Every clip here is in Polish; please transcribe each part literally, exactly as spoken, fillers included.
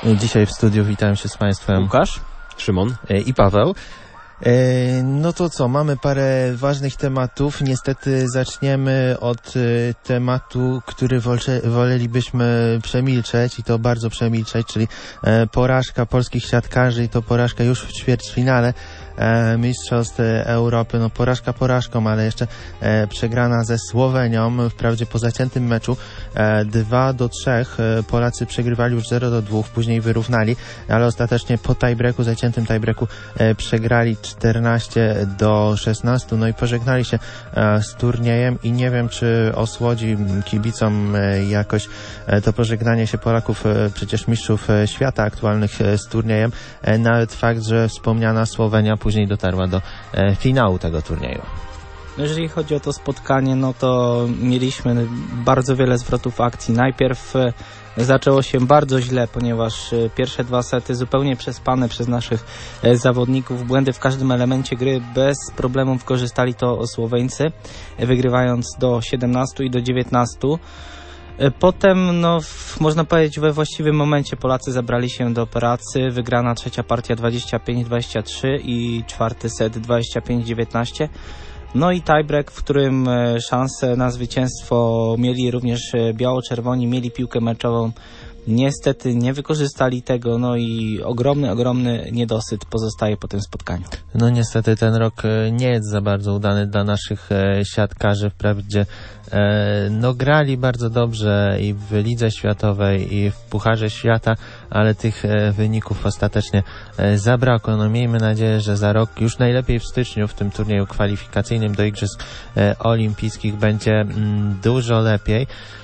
Dzisiaj w studiu witam się z Państwem Łukasz, Szymon i Paweł. No to co, mamy parę ważnych tematów. Niestety zaczniemy od tematu, który wolelibyśmy przemilczeć i to bardzo przemilczeć, czyli porażka polskich siatkarzy i to porażka już w ćwierćfinale Mistrzostw Europy. No porażka porażką, ale jeszcze e, przegrana ze Słowenią, wprawdzie po zaciętym meczu e, dwa do trzech. Polacy przegrywali już zero do dwóch, później wyrównali, ale ostatecznie po tiebreaku, zaciętym tiebreaku e, przegrali czternaście do szesnastu. No i pożegnali się e, z turniejem i nie wiem, czy osłodzi kibicom e, jakoś e, to pożegnanie się Polaków, e, przecież mistrzów e, świata aktualnych e, z turniejem. E, nawet fakt, że wspomniana Słowenia później dotarła do e, finału tego turnieju. Jeżeli chodzi o to spotkanie, no to mieliśmy bardzo wiele zwrotów akcji. Najpierw e, zaczęło się bardzo źle, ponieważ e, pierwsze dwa sety zupełnie przespane przez naszych e, zawodników. Błędy w każdym elemencie gry, bez problemów korzystali to Słoweńcy, e, wygrywając do siedemnastu i do dziewiętnastu. Potem, no, w, można powiedzieć, we właściwym momencie Polacy zabrali się do pracy. Wygrana trzecia partia dwadzieścia pięć dwadzieścia trzy i czwarty set dwadzieścia pięć dziewiętnaście. No i tiebreak, w którym szansę na zwycięstwo mieli również biało-czerwoni, mieli piłkę meczową. Niestety nie wykorzystali tego, no i ogromny, ogromny niedosyt pozostaje po tym spotkaniu. No niestety ten rok nie jest za bardzo udany dla naszych siatkarzy. Wprawdzie no grali bardzo dobrze i w Lidze Światowej i w Pucharze Świata, ale tych wyników ostatecznie zabrakło. No miejmy nadzieję, że za rok, już najlepiej w styczniu, w tym turnieju kwalifikacyjnym do Igrzysk Olimpijskich będzie dużo lepiej.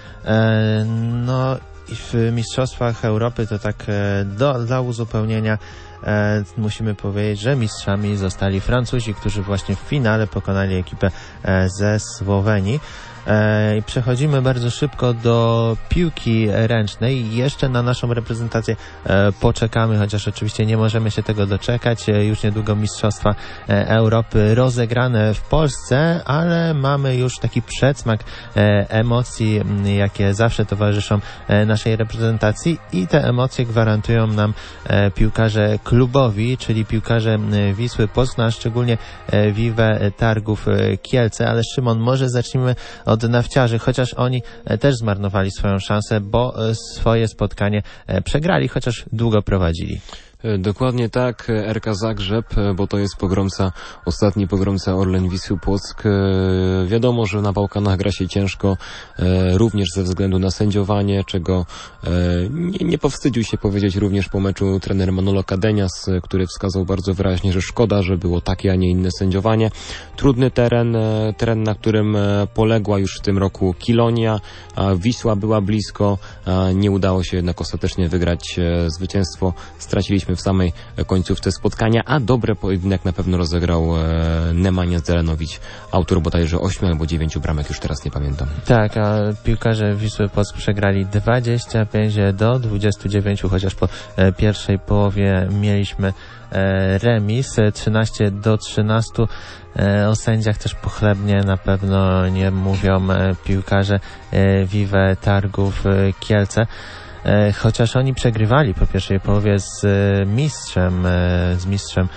No i w Mistrzostwach Europy to tak do, dla uzupełnienia e, musimy powiedzieć, że mistrzami zostali Francuzi, którzy właśnie w finale pokonali ekipę e, ze Słowenii. I przechodzimy bardzo szybko do piłki ręcznej. Jeszcze na naszą reprezentację poczekamy, chociaż oczywiście nie możemy się tego doczekać. Już niedługo Mistrzostwa Europy rozegrane w Polsce, ale mamy już taki przedsmak emocji, jakie zawsze towarzyszą naszej reprezentacji i te emocje gwarantują nam piłkarze klubowi, czyli piłkarze Wisły Płock, a szczególnie Vive Targów Kielce. Ale Szymon, może zacznijmy od od nawciarzy, chociaż oni też zmarnowali swoją szansę, bo swoje spotkanie przegrali, chociaż długo prowadzili. Dokładnie tak, R K Zagrzeb, bo to jest pogromca, ostatni pogromca Orlen Wisły Płock. Wiadomo, że na Bałkanach gra się ciężko, również ze względu na sędziowanie, czego nie, nie powstydził się powiedzieć również po meczu trener Manolo Cadenias, który wskazał bardzo wyraźnie, że szkoda, że było takie, a nie inne sędziowanie. Trudny teren, teren, na którym poległa już w tym roku Kilonia, Wisła była blisko, nie udało się jednak ostatecznie wygrać zwycięstwo, straciliśmy w samej końcówce spotkania, a dobry pojedynek na pewno rozegrał e, Nemanja Zelenowicz, autor bodajże ośmiu albo dziewięciu bramek, już teraz nie pamiętam. Tak, a piłkarze Wisły Płock przegrali dwadzieścia pięć do dwudziestu dziewięciu, chociaż po e, pierwszej połowie mieliśmy e, remis trzynaście do trzynastu. E, o sędziach też pochlebnie na pewno nie mówią e, piłkarze e, Vive Targów e, Kielce. Chociaż oni przegrywali po pierwszej połowie z mistrzem, z mistrzem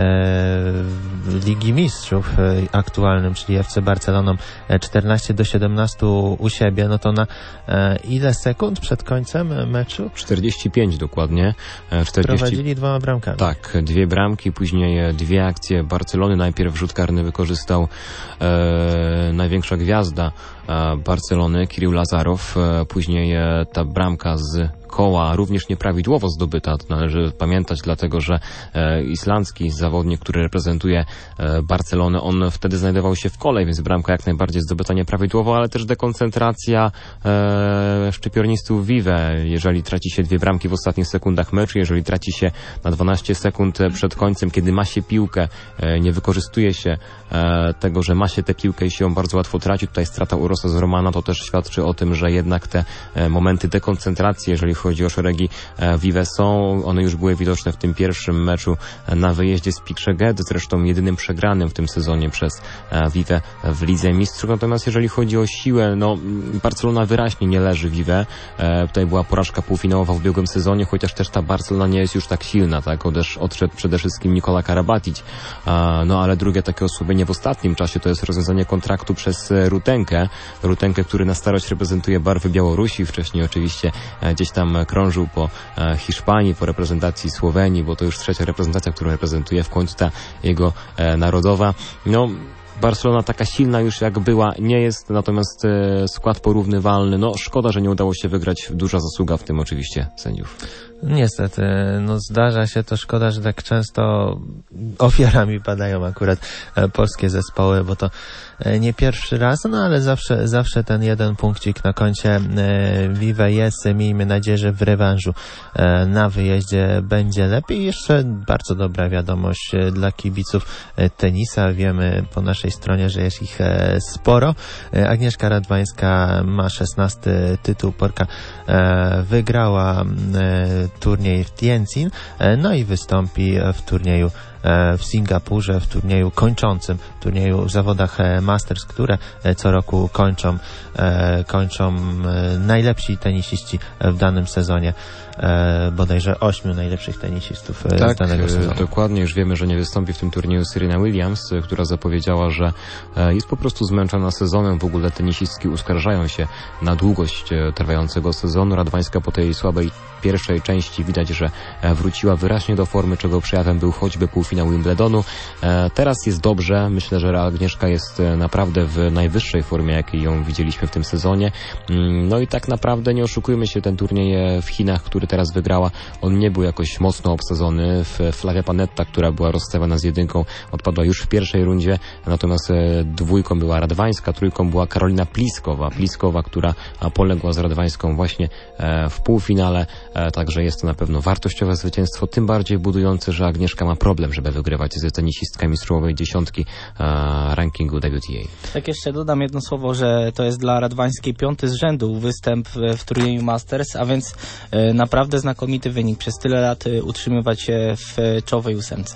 Ligi Mistrzów aktualnym, czyli F C Barceloną, czternaście do siedemnastu u siebie, no to na ile sekund przed końcem meczu? czterdzieści pięć dokładnie. czterdzieści... Prowadzili dwoma bramkami. Tak, dwie bramki, później dwie akcje Barcelony. Najpierw rzut karny wykorzystał e, największa gwiazda e, Barcelony, Kirill Lazarow. E, później e, ta bramka z koła również nieprawidłowo zdobyta, to należy pamiętać, dlatego że e, islandzki zawodnik, który reprezentuje e, Barcelonę, on wtedy znajdował się w kole, więc bramka jak najbardziej zdobyta nieprawidłowo, ale też dekoncentracja e, szczypiornistów Vive. Jeżeli traci się dwie bramki w ostatnich sekundach meczu, jeżeli traci się na dwanaście sekund przed końcem, kiedy ma się piłkę, e, nie wykorzystuje się e, tego, że ma się tę piłkę i się ją bardzo łatwo traci. Tutaj strata Urosa z Romana to też świadczy o tym, że jednak te e, momenty dekoncentracji, jeżeli chodzi o szeregi Vive są. One już były widoczne w tym pierwszym meczu na wyjeździe z Pikrzeget, zresztą jedynym przegranym w tym sezonie przez Vive w Lidze Mistrzów. Natomiast jeżeli chodzi o siłę, no Barcelona wyraźnie nie leży Vive. Tutaj była porażka półfinałowa w ubiegłym sezonie, chociaż też ta Barcelona nie jest już tak silna, tak? Odesz, odszedł przede wszystkim Nikola Karabatic, no ale drugie takie osłabienie w ostatnim czasie to jest rozwiązanie kontraktu przez Rutenkę. Rutenkę, który na starość reprezentuje barwy Białorusi, wcześniej oczywiście gdzieś tam krążył po Hiszpanii, po reprezentacji Słowenii, bo to już trzecia reprezentacja, którą reprezentuje, w końcu ta jego narodowa. No, Barcelona taka silna już jak była nie jest, natomiast e, skład porównywalny. No szkoda, że nie udało się wygrać. Duża zasługa w tym oczywiście sędziów. Niestety, no zdarza się to, szkoda, że tak często ofiarami padają akurat polskie zespoły, bo to nie pierwszy raz, no ale zawsze, zawsze ten jeden punkcik na koncie Vive jest. Miejmy nadzieję, że w rewanżu na wyjeździe będzie lepiej. Jeszcze bardzo dobra wiadomość dla kibiców tenisa. Wiemy po naszej stronie, że jest ich sporo. Agnieszka Radwańska ma szesnasty tytuł. Polka wygrała turniej w Tianjin, no i wystąpi w turnieju w Singapurze, w turnieju kończącym, turnieju w zawodach Masters, które co roku kończą, kończą najlepsi tenisiści w danym sezonie, bodajże ośmiu najlepszych tenisistów tak, z danego sezonu. Dokładnie, już wiemy, że nie wystąpi w tym turnieju Serena Williams, która zapowiedziała, że jest po prostu zmęczona sezonem. W ogóle tenisistki uskarżają się na długość trwającego sezonu. Radwańska po tej słabej pierwszej części widać, że wróciła wyraźnie do formy, czego przejawem był choćby półfinał Wimbledonu. Teraz jest dobrze. Myślę, że Agnieszka jest naprawdę w najwyższej formie, jakiej ją widzieliśmy w tym sezonie. No i tak naprawdę nie oszukujmy się, ten turniej w Chinach, który teraz wygrała, on nie był jakoś mocno obsadzony. Flavia Panetta, która była rozstawiona z jedynką, odpadła już w pierwszej rundzie, natomiast dwójką była Radwańska, trójką była Karolina Pliskowa. Pliskowa, która poległa z Radwańską właśnie w półfinale. Także jest to na pewno wartościowe zwycięstwo, tym bardziej budujące, że Agnieszka ma problem, żeby wygrywać z tenisistkami z czołowej dziesiątki rankingu W T A. Tak, jeszcze dodam jedno słowo, że to jest dla Radwańskiej piąty z rzędu występ w, w turnieju Masters, a więc e, naprawdę znakomity wynik. Przez tyle lat e, utrzymywać się w czołowej ósemce.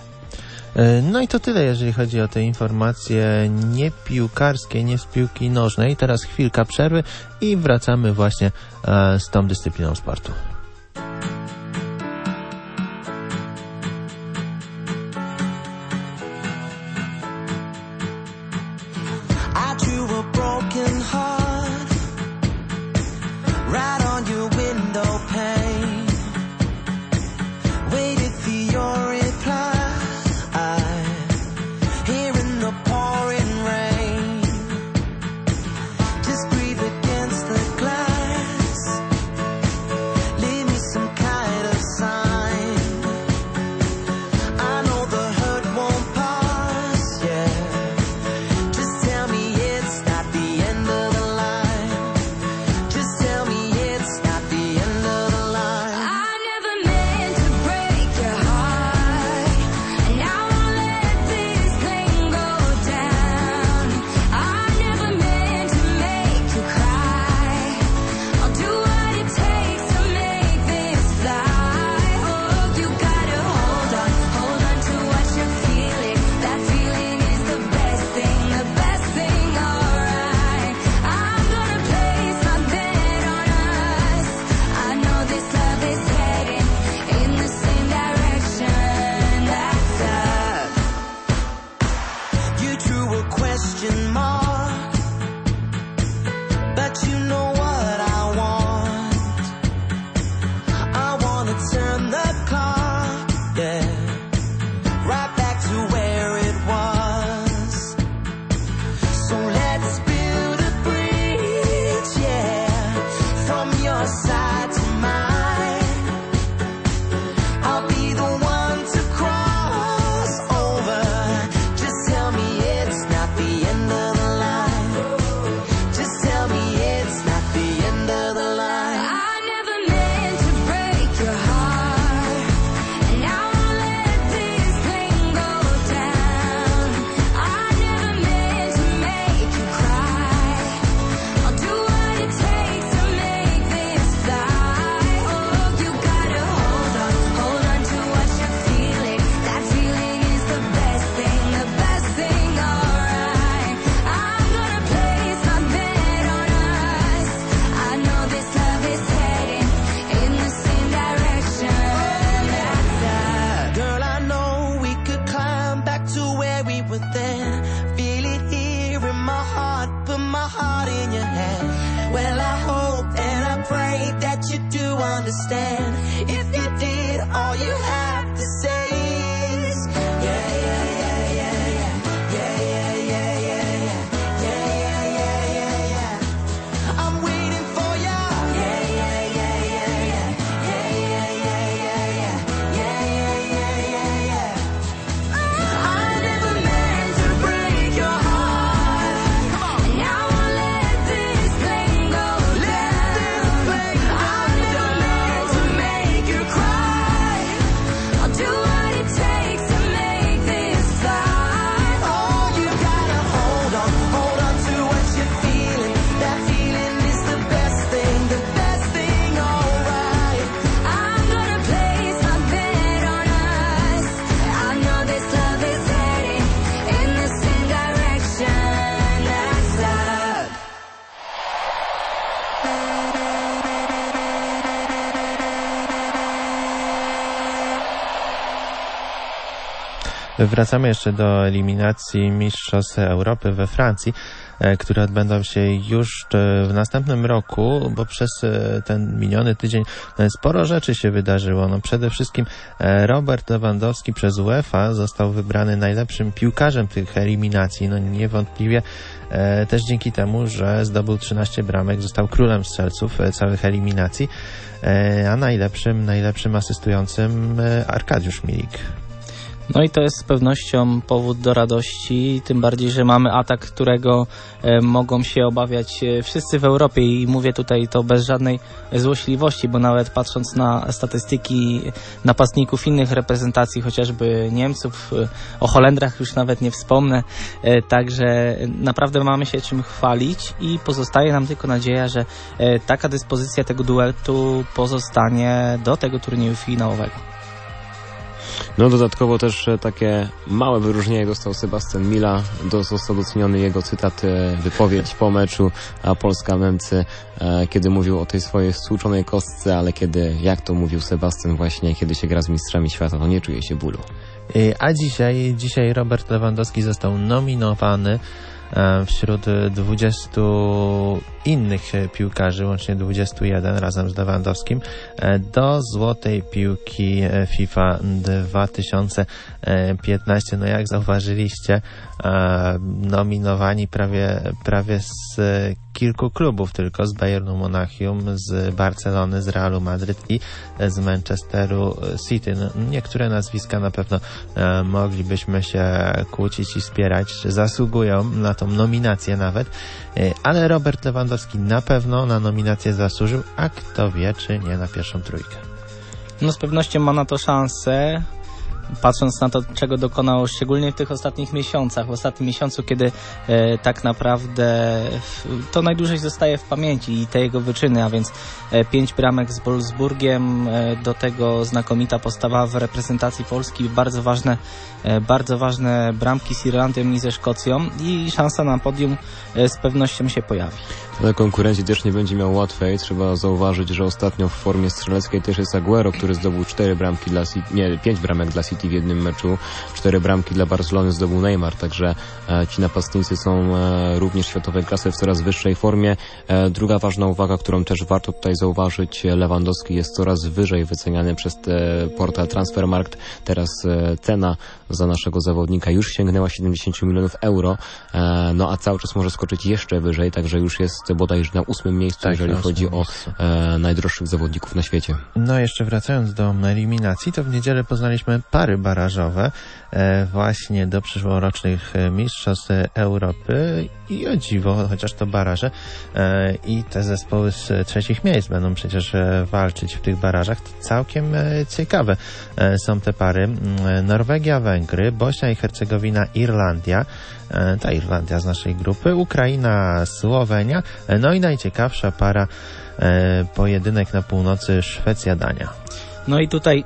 No i to tyle, jeżeli chodzi o te informacje nie piłkarskie, nie z piłki nożnej. Teraz chwilka przerwy i wracamy właśnie e, z tą dyscypliną sportu. Live understand. If you did, all you have to say is yeah, yeah, yeah, yeah, yeah, yeah, yeah, yeah, yeah, yeah, yeah, yeah, yeah, yeah. I'm waiting for ya. Yeah, yeah, yeah, yeah, yeah, yeah, yeah, yeah, yeah, yeah, yeah, yeah, yeah, yeah. I never meant to break your heart. And I won't let this plane go down. I never meant to make you cry. I'll do what it takes to make this fly. Oh, you gotta hold on, hold on to what you're feeling. That feeling is the best thing, the best thing, alright. I'm gonna place my bet on us. I know this love is heading in the same direction as love. Wracamy jeszcze do eliminacji Mistrzostw Europy we Francji, e, które odbędą się już e, w następnym roku, bo przez e, ten miniony tydzień e, sporo rzeczy się wydarzyło. No, przede wszystkim e, Robert Lewandowski przez UEFA został wybrany najlepszym piłkarzem tych eliminacji. No niewątpliwie e, też dzięki temu, że zdobył trzynaście bramek, został królem strzelców e, całych eliminacji, e, a najlepszym, najlepszym asystującym e, Arkadiusz Milik. No i to jest z pewnością powód do radości, tym bardziej, że mamy atak, którego e, mogą się obawiać e, wszyscy w Europie i mówię tutaj to bez żadnej złośliwości, bo nawet patrząc na statystyki napastników innych reprezentacji, chociażby Niemców, e, o Holendrach już nawet nie wspomnę, e, także naprawdę mamy się czym chwalić i pozostaje nam tylko nadzieja, że e, taka dyspozycja tego duetu pozostanie do tego turnieju finałowego. No dodatkowo też takie małe wyróżnienie dostał Sebastian Mila, został doceniony jego cytat, wypowiedź po meczu, a Polska Męcy, kiedy mówił o tej swojej stłuczonej kostce, ale kiedy, jak to mówił Sebastian właśnie, kiedy się gra z mistrzami świata, to nie czuje się bólu. A dzisiaj, dzisiaj Robert Lewandowski został nominowany wśród dwudziestu innych piłkarzy, łącznie dwudziestu jeden razem z Lewandowskim, do złotej piłki FIFA dwa tysiące piętnaście. No jak zauważyliście, nominowani prawie, prawie z kilku klubów, tylko z Bayernu Monachium, z Barcelony, z Realu Madryt i z Manchesteru City. No, niektóre nazwiska na pewno e, moglibyśmy się kłócić i spierać, zasługują na tą nominację nawet, e, ale Robert Lewandowski na pewno na nominację zasłużył, a kto wie, czy nie na pierwszą trójkę. No z pewnością ma na to szansę, patrząc na to, czego dokonał szczególnie w tych ostatnich miesiącach, w ostatnim miesiącu, kiedy e, tak naprawdę to najdłużej zostaje w pamięci i te jego wyczyny, a więc e, pięć bramek z Wolfsburgiem, e, do tego znakomita postawa w reprezentacji Polski, bardzo ważne, e, bardzo ważne bramki z Irlandią i ze Szkocją i szansa na podium e, z pewnością się pojawi. Ale konkurencji też nie będzie miał łatwej. Trzeba zauważyć, że ostatnio w formie strzeleckiej też jest Aguero, który zdobył cztery bramki dla City, nie, pięć bramek dla City w jednym meczu. Cztery bramki dla Barcelony zdobył Neymar, także e, ci napastnicy są e, również światowej klasy w coraz wyższej formie. E, druga ważna uwaga, którą też warto tutaj zauważyć, Lewandowski jest coraz wyżej wyceniany przez e, portal Transfermarkt. Teraz e, cena za naszego zawodnika już sięgnęła siedemdziesiąt milionów euro, e, no a cały czas może skoczyć jeszcze wyżej, także już jest bodajże na ósmym miejscu, tak, jeżeli chodzi o e, najdroższych zawodników na świecie. No jeszcze wracając do eliminacji, to w niedzielę poznaliśmy pary barażowe e, właśnie do przyszłorocznych mistrzostw Europy i o dziwo, chociaż to baraże e, i te zespoły z trzecich miejsc będą przecież e, walczyć w tych barażach. To całkiem e, ciekawe e, są te pary. Norwegia, Węgry, Bośnia i Hercegowina, Irlandia, e, ta Irlandia z naszej grupy, Ukraina, Słowenia, e, no i najciekawsza para e, pojedynek na północy, Szwecja, Dania. No i tutaj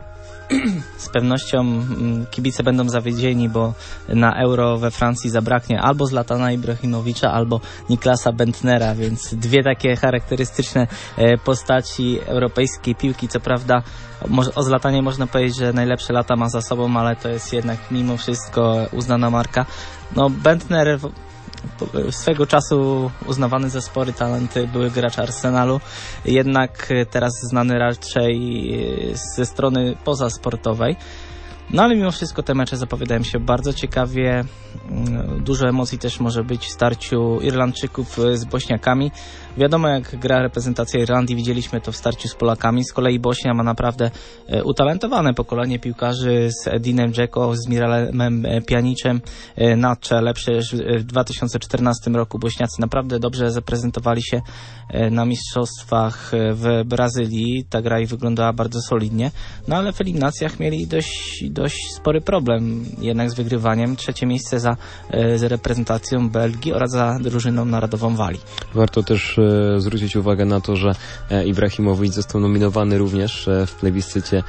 z pewnością kibice będą zawiedzieni, bo na Euro we Francji zabraknie albo Zlatana Ibrahimowicza, albo Niklasa Bentnera, więc dwie takie charakterystyczne postaci europejskiej piłki. Co prawda o Zlatanie można powiedzieć, że najlepsze lata ma za sobą, ale to jest jednak mimo wszystko uznana marka. No Bentner swego czasu uznawany za spory talenty były gracz Arsenalu, jednak teraz znany raczej ze strony pozasportowej. No ale mimo wszystko te mecze zapowiadają się bardzo ciekawie. Dużo emocji też może być w starciu Irlandczyków z Bośniakami. Wiadomo, jak gra reprezentacja Irlandii, widzieliśmy to w starciu z Polakami. Z kolei Bośnia ma naprawdę utalentowane pokolenie piłkarzy z Edinem Dzeko, z Miralem Pjanicem na czele. Przecież w dwa tysiące czternastym roku Bośniacy naprawdę dobrze zaprezentowali się na mistrzostwach w Brazylii. Ta gra ich wyglądała bardzo solidnie. No ale w eliminacjach mieli dość, dość spory problem jednak z wygrywaniem. Trzecie miejsce za, za reprezentacją Belgii oraz za drużyną narodową Walii. Warto też e, zwrócić uwagę na to, że e, Ibrahimowicz został nominowany również e, w plebiscycie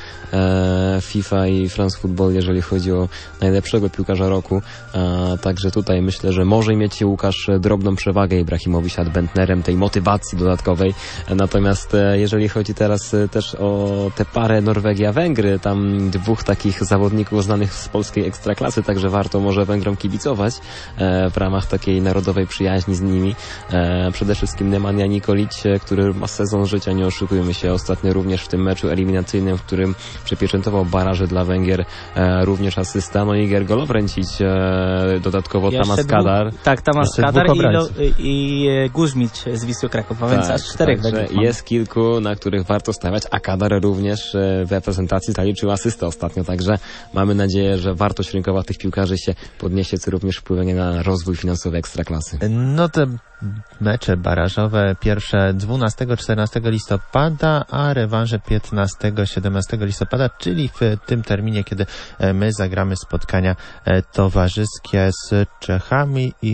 e, FIFA i France Football, jeżeli chodzi o najlepszego piłkarza roku. E, także tutaj myślę, że może mieć Łukasz drobną przewagę Ibrahimowicz nad Bentnerem, tej motywacji dodatkowej. E, natomiast e, jeżeli chodzi teraz e, też o tę parę Norwegia-Węgry, tam dwóch takich zawodników znanych z polskiej ekstraklasy, także warto może Węgrom kibicować e, w ramach takiej narodowej przyjaźni z nimi. E, przede wszystkim Nemanja Nikolić, e, który ma sezon życia, nie oszukujmy się, ostatnio również w tym meczu eliminacyjnym, w którym przypieczętował baraże dla Węgier, e, również asysta, no i Gergo Lovrencic, e, dodatkowo Jeszcze Tamas Kadar. Dwóch, tak, Tamas Kadar i, Lo, i Guzmic z Wisły Kraków, a więc tak, aż czterech Węgrów. Jest kilku, na których warto stawiać, a Kadar również e, w reprezentacji zaliczył asystę ostatnio, także mamy nadzieję, że wartość rynkowa tych piłkarzy się podniesie, co również wpłynie na rozwój finansowy ekstraklasy. No te mecze barażowe pierwsze dwunastego czternastego listopada, a rewanże piętnastego siedemnastego listopada, czyli w tym terminie, kiedy my zagramy spotkania towarzyskie z Czechami i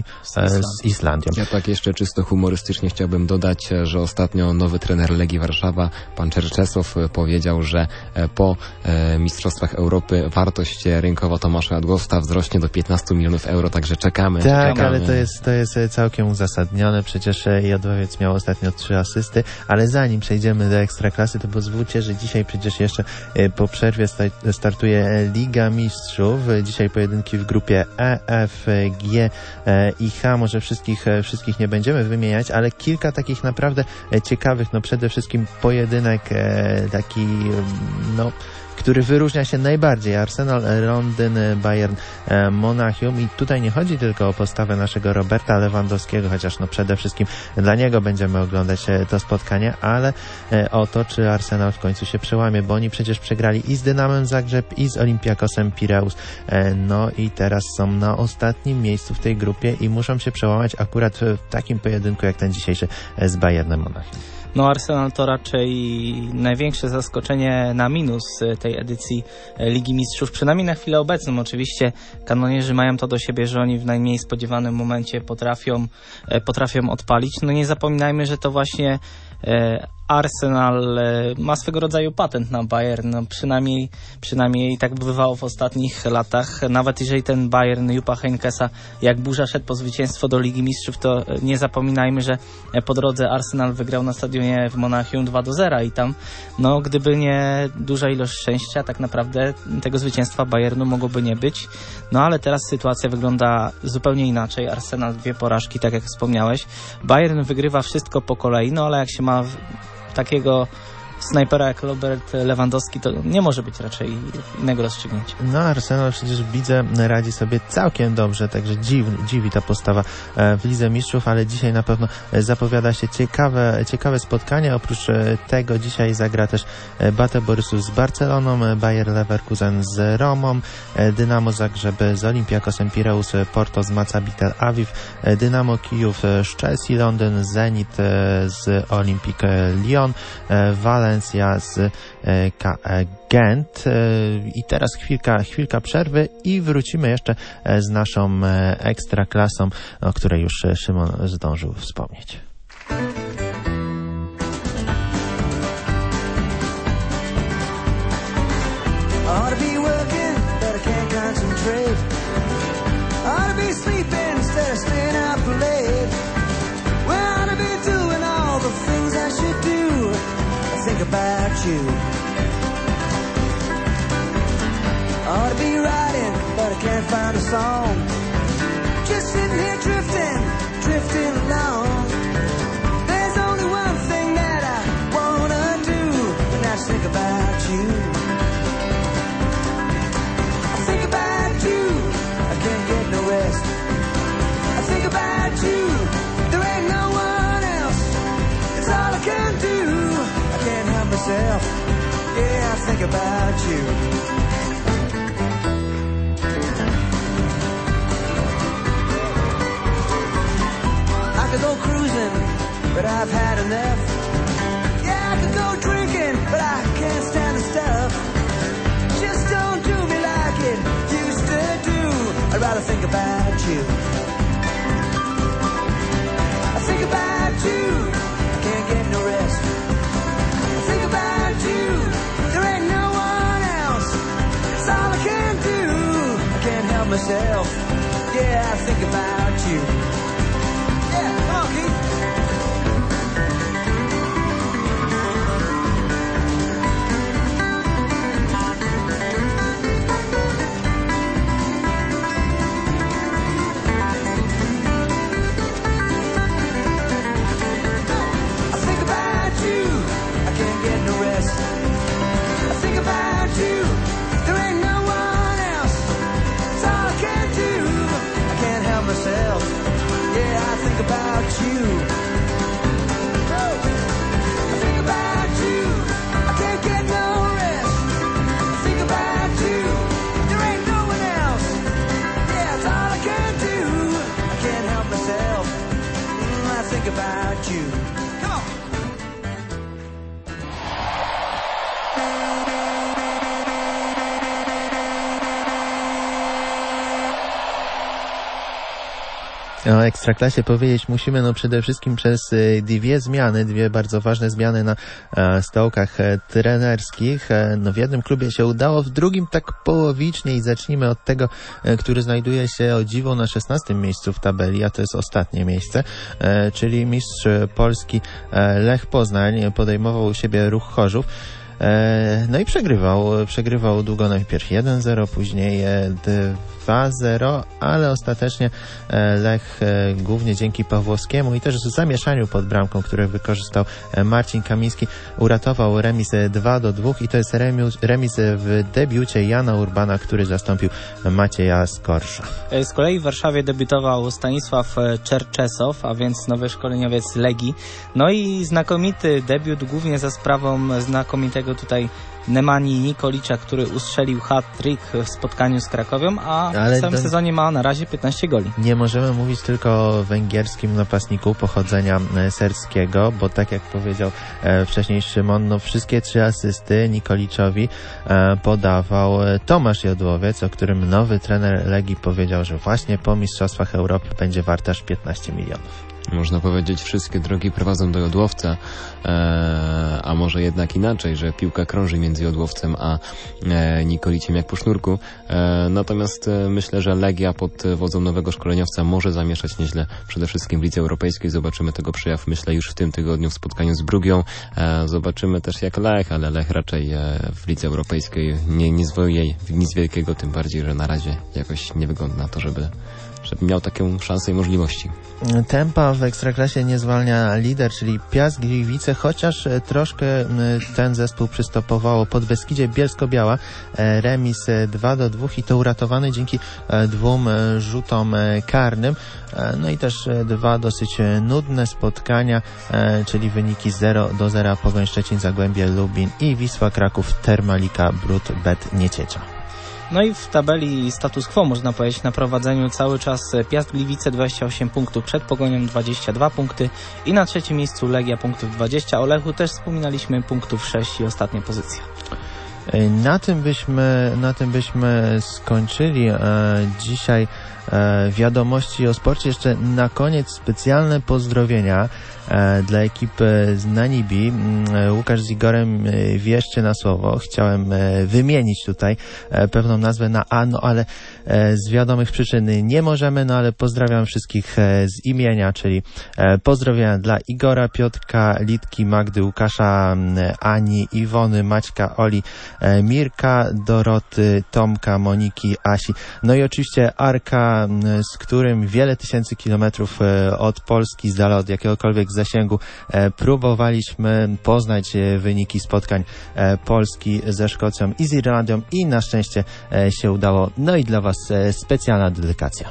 z Islandią. Ja tak jeszcze czysto humorystycznie chciałbym dodać, że ostatnio nowy trener Legii Warszawa, pan Czerczesow, powiedział, że po Mistrzostwach Europy wartość rynkowa Tomasza Jadłowska wzrośnie do piętnastu milionów euro, także czekamy. Tak, czekamy. ale to jest, to jest całkiem uzasadnione. Przecież Jadłowiec miał ostatnio trzy asysty, ale zanim przejdziemy do Ekstraklasy, to pozwólcie, że dzisiaj przecież jeszcze po przerwie startuje Liga Mistrzów. Dzisiaj pojedynki w grupie E, F, G i H. Może wszystkich, wszystkich nie będziemy wymieniać, ale kilka takich naprawdę ciekawych, no przede wszystkim pojedynek taki, no który wyróżnia się najbardziej. Arsenal, Londyn, Bayern, Monachium i tutaj nie chodzi tylko o postawę naszego Roberta Lewandowskiego, chociaż no przede wszystkim dla niego będziemy oglądać to spotkanie, ale o to, czy Arsenal w końcu się przełamie, bo oni przecież przegrali i z Dynamem Zagrzeb, i z Olympiakosem Pireus. No i teraz są na ostatnim miejscu w tej grupie i muszą się przełamać akurat w takim pojedynku jak ten dzisiejszy z Bayernem Monachium. No Arsenal to raczej największe zaskoczenie na minus tej edycji Ligi Mistrzów, przynajmniej na chwilę obecną. Oczywiście kanonierzy mają to do siebie, że oni w najmniej spodziewanym momencie potrafią, potrafią odpalić. No nie zapominajmy, że to właśnie Arsenal ma swego rodzaju patent na Bayern, no przynajmniej, przynajmniej tak bywało w ostatnich latach. Nawet jeżeli ten Bayern Jupa Heynckesa jak burza szedł po zwycięstwo do Ligi Mistrzów, to nie zapominajmy, że po drodze Arsenal wygrał na stadionie w Monachium dwa do zera i tam, no gdyby nie duża ilość szczęścia, tak naprawdę tego zwycięstwa Bayernu mogłoby nie być. No ale teraz sytuacja wygląda zupełnie inaczej. Arsenal dwie porażki, tak jak wspomniałeś. Bayern wygrywa wszystko po kolei, no ale jak się ma takiego snajpera jak Robert Lewandowski, to nie może być raczej innego rozstrzygnięcia. No Arsenal przecież widzę radzi sobie całkiem dobrze, także dziwi, dziwi ta postawa w Lidze Mistrzów, ale dzisiaj na pewno zapowiada się ciekawe, ciekawe spotkanie. Oprócz tego dzisiaj zagra też Bate Borisów z Barceloną, Bayer Leverkusen z Romą, Dynamo Zagrzeb z Olympiakosem Pireus, Porto z Maccabi Tel Awiw, Dynamo Kijów z Chelsea Londyn, Zenit z Olympique Lyon, Valencia z K Gent. I teraz chwilka, chwilka przerwy i wrócimy jeszcze z naszą ekstraklasą, o której już Szymon zdążył wspomnieć. About you, I ought to be writing, but I can't find a song. Just sitting here drifting think about you. I could go cruising, but I've had enough. Yeah, I could go drinking, but I can't stand the stuff. Just don't do me like it used to do. I'd rather think about you. I think about you, can't get no rest. I think about you, there ain't no one else. It's all I can do, I can't help myself. Yeah, I think about you. Yeah, come on, Keith. About you. Come on. O Ekstraklasie powiedzieć musimy no przede wszystkim przez dwie zmiany, dwie bardzo ważne zmiany na e, stołkach e, trenerskich. E, no w jednym klubie się udało, w drugim tak połowicznie i zacznijmy od tego, e, który znajduje się o dziwo na szesnastym miejscu w tabeli, a to jest ostatnie miejsce, e, czyli mistrz Polski e, Lech Poznań podejmował u siebie Ruch Chorzów. No i przegrywał, przegrywał długo, najpierw jeden zero, później dwa zero, ale ostatecznie Lech głównie dzięki Pawłowskiemu i też zamieszaniu pod bramką, które wykorzystał Marcin Kamiński, uratował remis dwa do dwóch i to jest remis, remis w debiucie Jana Urbana, który zastąpił Macieja Skorsza. Z kolei w Warszawie debiutował Stanisław Czerczesow, a więc nowy szkoleniowiec Legii. No i znakomity debiut, głównie za sprawą znakomitego tutaj Nemani Nikolicza, który ustrzelił hat-trick w spotkaniu z Krakowią, a Ale w całym do... sezonie ma na razie piętnaście goli. Nie możemy mówić tylko o węgierskim napastniku pochodzenia serbskiego, bo tak jak powiedział e, wcześniej Szymon, no wszystkie trzy asysty Nikoliczowi e, podawał Tomasz Jodłowiec, o którym nowy trener Legii powiedział, że właśnie po Mistrzostwach Europy będzie wart aż piętnaście milionów. Można powiedzieć, wszystkie drogi prowadzą do Jodłowca, e, a może jednak inaczej, że piłka krąży między Jodłowcem a e, Nikoliciem jak po sznurku. E, natomiast e, myślę, że Legia pod wodzą nowego szkoleniowca może zamieszać nieźle, przede wszystkim w Lidze Europejskiej. Zobaczymy tego przejaw, myślę, już w tym tygodniu w spotkaniu z Brugią. E, zobaczymy też jak Lech, ale Lech raczej e, w Lidze Europejskiej nie, nie zwojuje nic wielkiego, tym bardziej, że na razie jakoś nie wygląda na to, żeby żeby miał taką szansę i możliwości. Tempa w Ekstraklasie nie zwalnia lider, czyli Piast Gliwice, chociaż troszkę ten zespół przystopowało Podbeskidzie Bielsko-Biała, remis dwa do dwóch i to uratowany dzięki dwóm rzutom karnym. No i też dwa dosyć nudne spotkania, czyli wyniki zero do zera Pogoń Szczecin, Zagłębie Lubin i Wisła Kraków, Termalika, Brud, Bet Nieciecza. No i w tabeli status quo można powiedzieć na prowadzeniu cały czas Piast Gliwice dwadzieścia osiem punktów, przed Pogonią dwadzieścia dwa punkty i na trzecim miejscu Legia punktów dwadzieścia, o Lechu też wspominaliśmy punktów sześć i ostatnia pozycja. Na tym byśmy, na tym byśmy skończyli e, dzisiaj e, wiadomości o sporcie. Jeszcze na koniec specjalne pozdrowienia e, dla ekipy z Nanibi. E, Łukasz z Igorem e, wierzcie na słowo. Chciałem e, wymienić tutaj e, pewną nazwę na A, no ale e, z wiadomych przyczyn nie możemy, no ale pozdrawiam wszystkich e, z imienia, czyli e, pozdrowienia dla Igora, Piotrka, Litki, Magdy, Łukasza, Ani, Iwony, Maćka, Oli, Mirka, Doroty, Tomka, Moniki, Asi. No i oczywiście Arka, z którym wiele tysięcy kilometrów od Polski, z dala od jakiegokolwiek zasięgu, próbowaliśmy poznać wyniki spotkań Polski ze Szkocją i z Irlandią i na szczęście się udało. No i dla Was specjalna dedykacja.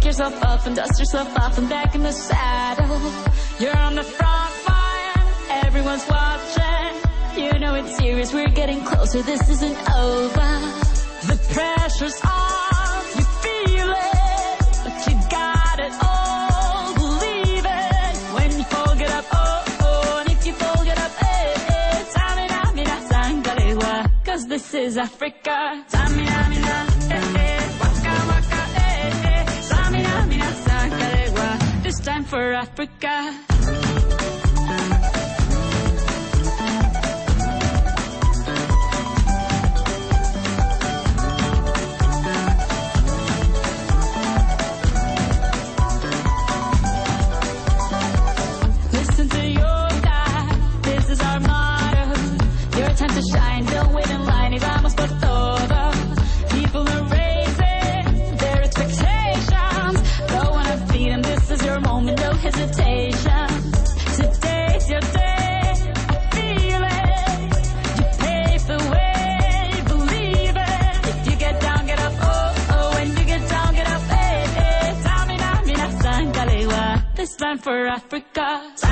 yourself up and dust yourself off and back in the saddle. You're on the front line, everyone's watching. You know it's serious, we're getting closer, this isn't over. The pressure's on, you feel it, but you got it all, believe it. When you fall, get up, oh, oh, and if you fall, get up, eh, eh. Samina, mina, sangalewa, cause this is Africa. Samina, mina, eh, eh, waka, waka, eh, eh. Samina, mina, sangalewa, this time for Africa. To shine, don't wait in line, y vamos por todo. People are raising their expectations. Don't wanna feed them, this is your moment, no hesitation. Today's your day, I feel it. You pave the way, believe it. If you get down, get up, oh, oh. When you get down, get up, eh, eh. Tamina, mina, sangalewa, this time for Africa.